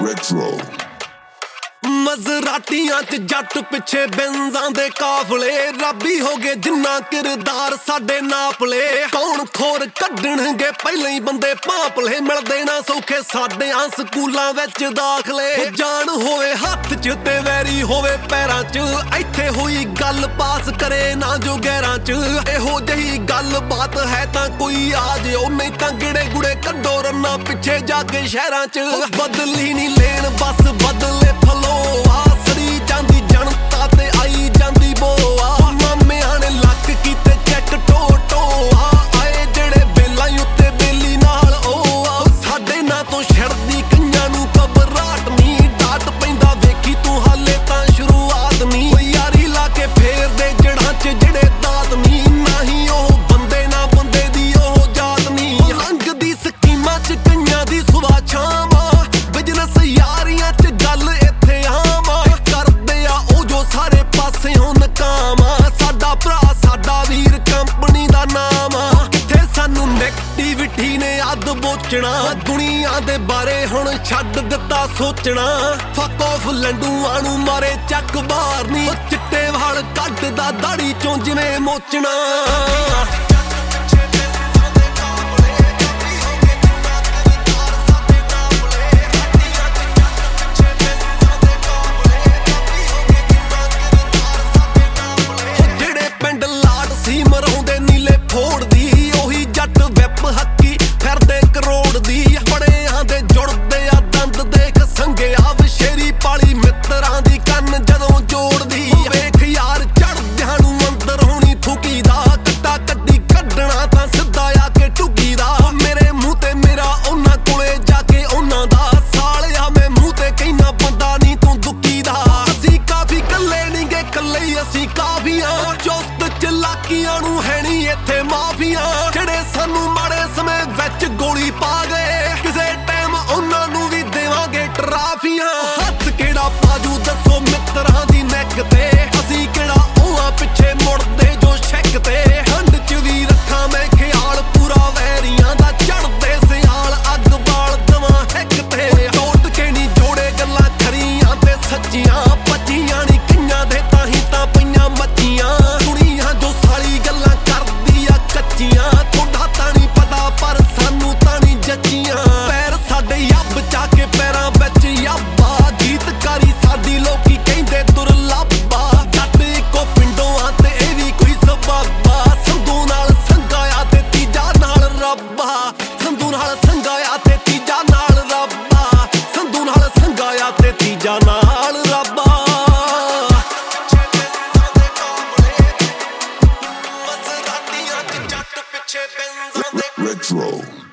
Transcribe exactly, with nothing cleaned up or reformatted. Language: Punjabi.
Retro ਮਜ਼ਰਾਟੀਆਂ ਚ ਜੱਟ ਪਿੱਛੇ ਬੈਂਜ਼ਾਂ ਦੇ ਕਾਫਲੇ ਰੱਬੀ ਹੋ ਗਏ ਜਿੰਨਾ ਕਿਰਦਾਰ ਸਾਡੇ ਨਾਪਲੇ ਕੌਣ ਖੋਰ ਕੱਢਣਗੇ ਪਹਿਲਾਂ ਹੀ ਬੰਦੇ ਭਾਂਪਲੇ ਮਿਲਦੇ ਨਾ ਸੌਖੇ ਸਾਡੇ ਆ ਸਕੂਲਾਂ ਵਿੱਚ ਦਾਖਲੇ ਜਾਨ ਹੋਵੇ ਹੱਥ ਚ ਤੇ ਵੈਰੀ ਹੋਵੇ ਪੈਰਾਂ ਚ ਇੱਥੇ ਹੋਈ ਗੱਲ ਪਾਸ ਕਰੇ ਨਾ ਜੋ ਗੈਰਾਂ ਚ ਇਹੋ ਜਿਹੀ ਗੱਲ ਬਾਤ ਹੈ ਤਾਂ ਕੋਈ ਆ ਜਿਓ ਨਹੀਂ ਤਾਂ ਗਿੜੇ ਗੁੜੇ ਕੱਢੋ ਰੰਨਾ ਪਿੱਛੇ ਜਾ ਕੇ ਸ਼ਹਿਰਾਂ ਚ ਬਦਲੀ ਨਹੀਂ ਲੈਣ ਬਸ ਬਦਲੇ ਫਲੋ ਆਸਰੀ ਜਾਂਦੀ ਜਨਤਾ ਤੇ ਆਈ ਜਾਂਦੀ ਬੋਆ ਮਾਮਿਆਂ ਨੇ ਲੱਕ ਕੀਤੇ ਚੈੱਕ ਟੋ ਟੋ ਆ ਆਏ ਜਿਹੜੇ ਬੇਲਾਂ ਉੱਤੇ ਬੇਲੀ ਨਾਲ ਉਹ ਸਾਡੇ ਨਾਂ ਤੋਂ ਛੜਦੀ ਕਈਆਂ ਨੂੰ ਘਬਰਾਹਟ ਨਹੀਂ ਡਾਟ ਪੈਂਦਾ ਵੇਖੀ ਤੂੰ ਹਾਲੇ ਤਾਂ ਸ਼ੁਰੂਆਤ ਨਹੀਂ ਓ ਯਾਰੀ ਲਾ ਕੇ ਫੇਰਦੇ ਜੜਾਂ 'ਚ ਜਿਹੜੇ ਦਾਤ ਨਹੀਂ ਨਹੀਂ ਉਹ ਬੰਦੇ ਨਾ ਬੰਦੇ ਦੀ ਉਹ ਜਾਤ ਨਹੀਂ ਲੰਘਦੀ ਸਕੀਮਾਂ 'ਚ ਕਈਆਂ ਦੀ ਸੁਭਾ ਛਾਵਾਂ ਬਿਜ਼ਨਸ ਯਾਰੀਆਂ 'ਚ ਗੱਲ ਇੱਥੇ ਆਵਾਂ ਕਰਦੇ ਆ ਉਹ ਜੋ ਸਾਰੇ ਪਾਸਿਓਂ ਨਕਾਮਾ ਸਾਡਾ ਭਰਾ ਸਾਡਾ ਵੀਰ ਕੰਪਨੀ ਦਾ ਨਾਮ ਆ ਕਿੱਥੇ ਸਾਨੂੰ ਨੈਗੇਟਿਵਿਟੀ ਨੇ ਅੱਧ ਬੋਚਣਾ ਦੁਨੀਆ ਦੇ ਬਾਰੇ ਹੁਣ ਛੱਡ ਦਿੱਤਾ ਸੋਚਣਾ ਫੱਕ ਆਫ ਲੰਡੂਆਂ ਨੂੰ ਮਾਰੇ ਚੱਕ ਬਾਹਰ ਨਹੀਂ ਚਿੱਟੇ ਵਾਲ ਕੱਢਦਾ ਦਾੜੀ ਚੋਂ ਜਿਵੇਂ ਮੋਚਣਾ ਮਰਾਉਂਦੇ ਨੀਲੇ ਫੋੜਦੀ ਉਹੀ ਜੱਟ ਵਿੱਪ ਹੱਕੀ ਫਿਰਦੇ ਕਰੋੜ ਦੀ ਬੜਿਆਂ ਦੇ ਜੁੜਦੇ ਆ ਦੰਦ ਦੇਖ ਸੰਗਿਆ ਵਸ਼ੇਰੀ ਪਾਲੀ ਮਿੱਤਰਾਂ ਦੀ ਕੰਨ ਜਦੋਂ ਜੋੜਦੀ ਵੇਖ ਯਾਰ ਚੜਦਿਆਂ ਨੂੰ ਅੰਦਰ ਹੋਣੀ ਥੁਕੀ ਦਾ ਕੱਟਾ ਕੱਢੀ ਕੱਢਣਾ ਤਾਂ ਸਿੱਧਾ ਆ ਕੇ ਟੁਕੀ ਦਾ ਮੇਰੇ ਮੂੰਹ ਤੇ ਮੇਰਾ ਉਹਨਾਂ ਕੋਲੇ ਜਾ ਕੇ ਉਹਨਾਂ ਦਾ ਸਾਲਿਆ ਮੈਂ ਮੂੰਹ ਤੇ ਕਹਿਣਾ ਬੰਦਾ ਨਹੀਂ ਤੂੰ ਦੁੱਕੀ ਦਾ ਅਸੀਂ ਕਾਫੀ ਕੱਲੇ ਨਹੀਂ ਗੇ ਕੱਲੇ ਅਸੀਂ ਕਾਫੀਆਂ ਚੁਸਤ ਚਲਾਕੀਆਂ ਨੂੰ ਹੈ ਨੀ ਇੱਥੇ ਮਾਫੀਆਂ ਜਿਹੜੇ ਸਾਨੂੰ ਮਾੜੇ ਸਮੇਂ ਵਿੱਚ ਗੋਲੀ ਪਾ ਗਏ ਕਿਸੇ ਟਾਈਮ ਉਹਨਾਂ ਨੂੰ ਵੀ ਦੇਵਾਂਗੇ ਟਰਾਫੀਆਂ ਹੱਥ ਕਿਹੜਾ ਪਾਜੂ ਦੱਸੋ ਮਿੱਤਰਾਂ ਦੀ ਨੈਕ ਤੇ ਅਸੀਂ ਕਿਹੜਾ ਉਹਾਂ ਪਿੱਛੇ ਮੁੜਦੇ ਜੋ ਛੱਕ ਤੇ ਹੰਡ ਚ ਵੀ ਰੱਖਾਂ ਮੈਂ ਖਿਆਲ ਪੂਰਾ ਵੈਰੀਆਂ ਦਾ ਚੜਦੇ ਸਿਆਲ ਅੱਗ ਬਾਲ ਦਵਾਂ ਹੈਕ ਤੇ ਟੋਟ ਕੇ ਨੀ ਜੋੜੇ ਗੱਲਾਂ ਖਰੀਆਂ ਤੇ ਸੱਚੀਆਂ ਪੱਚੀਆਂ ਨੀ ਕਈਆਂ ਦੇ ਤਾਂ ਹੀ ਤਾਂ ਪਈਆਂ ਮੱਚੀਆਂ ਦੁਨੀਆ ਜੋ ਸਾਲੀ ਗੱਲਾਂ ਕਰਦੀ ਆ ਕੱਚੀਆਂ ਤੁਹਾਡਾ ਤਾਂ ਨਹੀਂ ਪਤਾ ਪਰ ਸਾਨੂੰ ਤਾਂ ਨਹੀਂ ਜੱਚੀਆਂ ਪੈਰ ਸਾਡੇ ਯੱਬ ਚਾ ਕੇ ਪੈਰਾਂ ਵਿੱਚ ਯੱਬਾ ਗੀਤਕਾਰੀ ਸਾਡੀ ਲੋਕੀ ਕਹਿੰਦੇ ਦੁਰਲੱਭਾ ਜੱਟ ਇੱਕੋ ਪਿੰਡੋਂ ਆ ਤੇ ਇਹ ਵੀ ਕੋਈ ਸਬਾਬਾ ਸੰਧੂ ਨਾਲ ਸੰਗਾਇਆ ਤੇ ਤੀਜਾ ਨਾਲ ਰੱਬਾ ਸੰਧੂ ਨਾਲ ਸੰਗਾਇਆ ਤੇ ਤੀਜਾ ਨਾਲ ਰੱਬਾ ਸੰਧੂ ਨਾਲ ਸੰਗਾਇਆ ਤੇ ਤੀਜਾ ਨਾਲ ਰੱਬਾ Retro